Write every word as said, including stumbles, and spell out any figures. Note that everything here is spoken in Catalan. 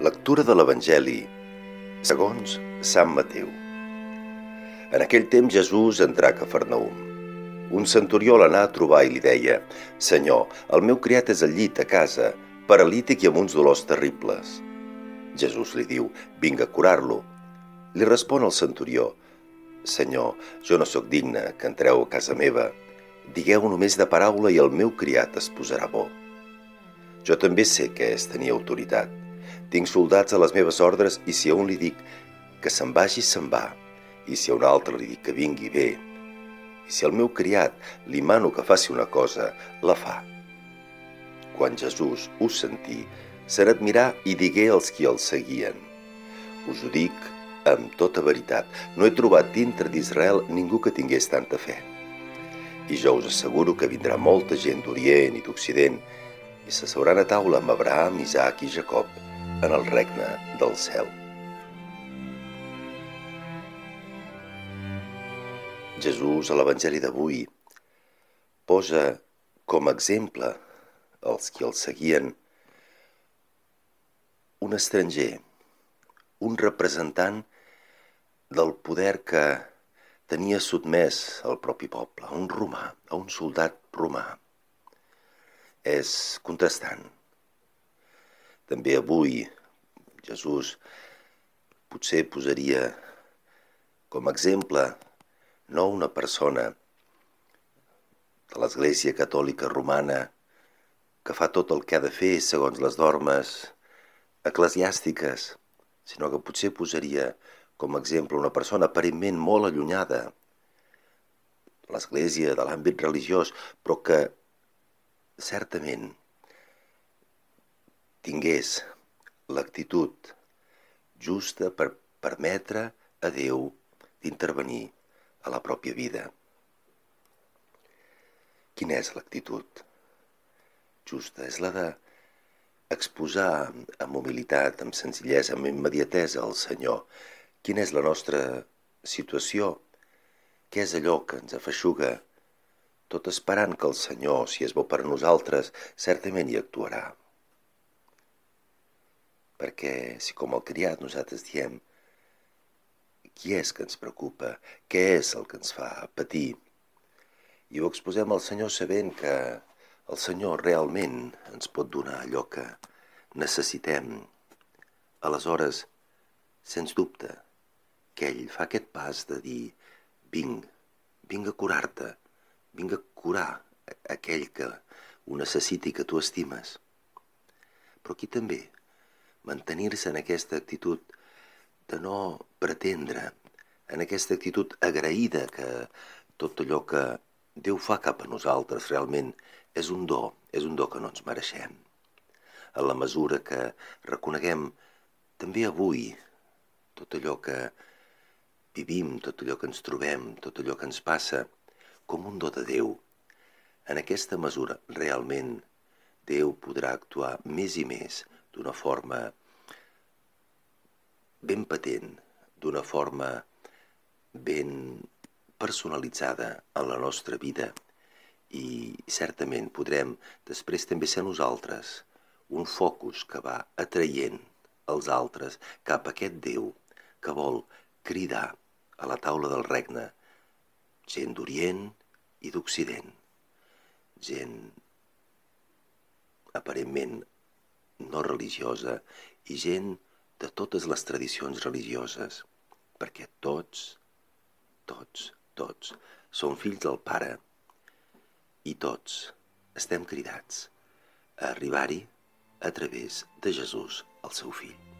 Lectura de l'Evangeli segons Sant Mateu. En aquell temps Jesús entrà a Cafarnaum. Un centurió l'anà a trobar i li deia: «Senyor, el meu criat és al llit a casa, paralític i amb uns dolors terribles». Jesús li diu: «Vinga a curar-lo». Li respon el centurió: «Senyor, jo no sóc digne que entreu a casa meva. Digueu només de paraula i el meu criat es posarà bo. Jo també sé què és tenir autoritat. Tinc soldats a les meves ordres i si a un li dic que se'n vagi, se'n va. I si a un altre li dic que vingui, ve. I si al meu criat li mano que faci una cosa, la fa». Quan Jesús ho sentí, se n'admirà i digué als qui el seguien: «Us ho dic amb tota veritat, no he trobat dintre d'Israel ningú que tingués tanta fe. I jo us asseguro que vindrà molta gent d'Orient i d'Occident i s'asseuran a taula amb Abraham, Isaac i Jacob en el regne del cel». Jesús, a l'Evangeli d'avui, posa com a exemple als qui el seguien un estranger, un representant del poder que tenia sotmès el propi poble, a un romà, a un soldat romà. És contrastant. També avui Jesús potser posaria com a exemple no una persona de l'Església Catòlica Romana que fa tot el que ha de fer segons les normes eclesiàstiques, sinó que potser posaria com a exemple una persona aparentment molt allunyada de l'Església, de l'àmbit religiós, però que certament tingués l'actitud justa per permetre a Déu d'intervenir a la pròpia vida. Quina és l'actitud justa? És la d'exposar amb humilitat, amb senzillesa, amb immediatesa al Senyor quina és la nostra situació, què és allò que ens afeixuga, tot esperant que el Senyor, si és bo per a nosaltres, certament hi actuarà. Perquè si com el criat nosaltres diem qui és que ens preocupa, què és el que ens fa patir, i ho exposem al Senyor sabent que el Senyor realment ens pot donar allò que necessitem, aleshores, sens dubte, que ell fa aquest pas de dir: vinc, vinc a curar-te, vinc a curar aquell que ho necessiti, que tu estimes. Però aquí també, mantenir-se en aquesta actitud de no pretendre, en aquesta actitud agraïda que tot allò que Déu fa cap a nosaltres realment és un do, és un do que no ens mereixem. En la mesura que reconeguem també avui tot allò que vivim, tot allò que ens trobem, tot allò que ens passa, com un do de Déu. En aquesta mesura, realment, Déu podrà actuar més i més d'una forma ben patent, d'una forma ben personalitzada en la nostra vida, i certament podrem després també ser nosaltres un focus que va atraient els altres cap a aquest Déu que vol cridar a la taula del regne gent d'Orient i d'Occident, gent aparentment no religiosa i gent de totes les tradicions religioses, perquè tots, tots, tots som fills del Pare i tots estem cridats a arribar-hi a través de Jesús, el seu fill.